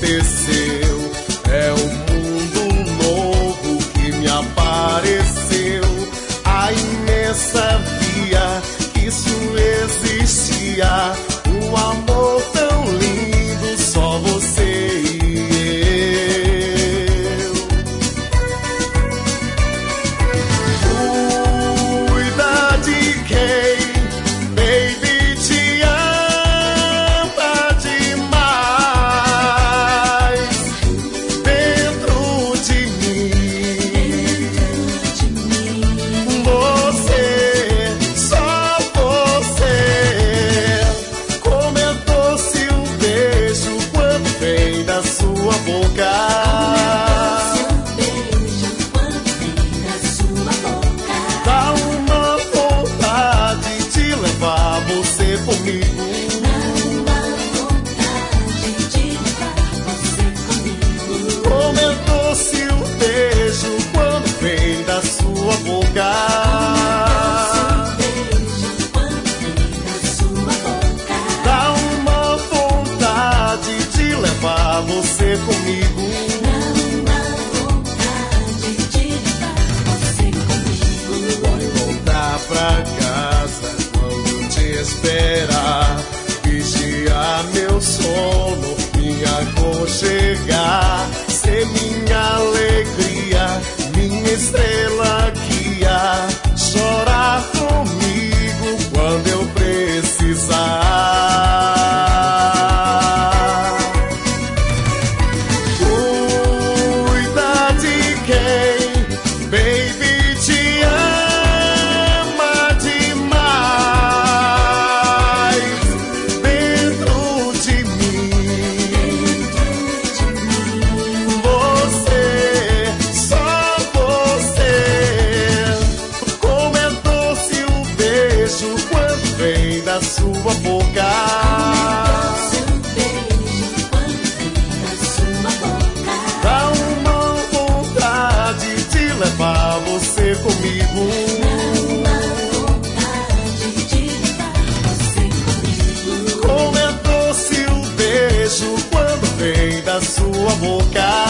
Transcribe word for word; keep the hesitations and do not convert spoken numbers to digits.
aconteceu. É um mundo novo que me apareceu. Aí nessa via que isso existia, um amor tão lindo, só você e eu. Cuida de quem, baby, te ama demais. Dentro de mim, você, só você. Como é doce o beijo quando vem da sua boca. Dá uma vontade de levar você comigo. Como é doce o beijo quando vem da sua boca. Dá uma vontade de levar você comigo. Pode voltar pra casa quando te esperar. Vigiar meu sono, me aconchegar. Ser minha alegria, minha estrela guia. Chorar comigo quando eu precisar. Cuida de quem, baby, te ama demais. Dentro de mim, você, só você. Como é doce o beijo quando vem da sua boca. Dá uma vontade de levar você comigo. Como é doce o beijo quando vem da sua boca.